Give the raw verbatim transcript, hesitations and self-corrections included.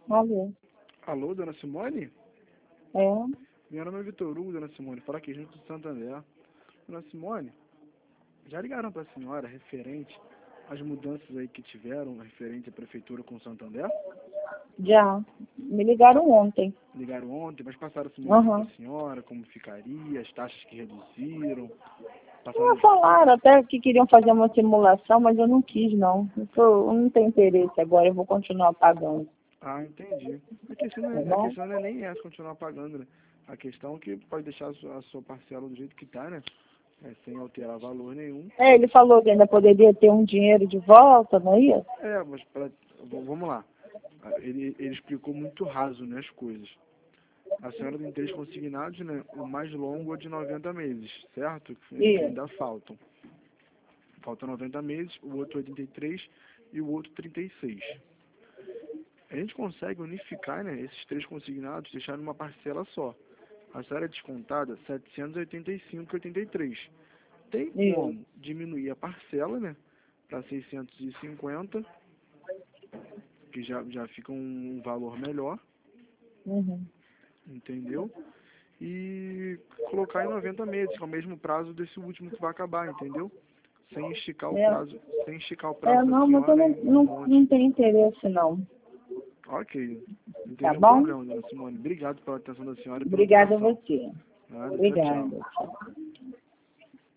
Alô? Alô, dona Simone? É? Meu nome é Vitor Hugo, dona Simone. Fala aqui junto do Santander. Dona Simone, já ligaram para a senhora referente às mudanças aí que tiveram, referente à prefeitura com o Santander? Já. Me ligaram ontem. Ligaram ontem, mas passaram a simulação Aham. para a senhora, como ficaria, as taxas que reduziram, Ah, passaram... falaram até que queriam fazer uma simulação, mas eu não quis, não. Eu, tô, eu não tenho interesse agora, eu vou continuar pagando. Ah, entendi. A questão, não Tá é, a bom? questão não é nem essa, continuar pagando, né? A questão é que pode deixar a sua, a sua parcela do jeito que tá, né? É, sem alterar valor nenhum. É, ele falou que ainda poderia ter um dinheiro de volta, não ia? É, mas pra, v- vamos lá. Ah, Ele, ele explicou muito raso, né, as coisas. A senhora tem três consignados, né? O mais longo é de noventa meses, certo? Que que Ia. ainda faltam. Faltam noventa meses, o outro oitenta e três e o outro trinta e seis. A gente consegue unificar, né, esses três consignados, deixar numa parcela só. A senhora é descontada setecentos e oitenta e cinco e oitenta e três. Tem Ia. como diminuir a parcela, né, para seiscentos e cinquenta, que já, já fica um valor melhor, Uhum. entendeu? E colocar em noventa meses, que é o mesmo prazo desse último que vai acabar, entendeu? Sem esticar o É, prazo, sem esticar o é, prazo da não, mas eu senhora não, em um não, não monte. tenho interesse, não. Ok, não tem Tá nenhum bom? problema, dona Simone. Obrigado pela atenção da senhora e pela Obrigada a orientação. você. Nada, tchau, tchau. Obrigada. Tchau.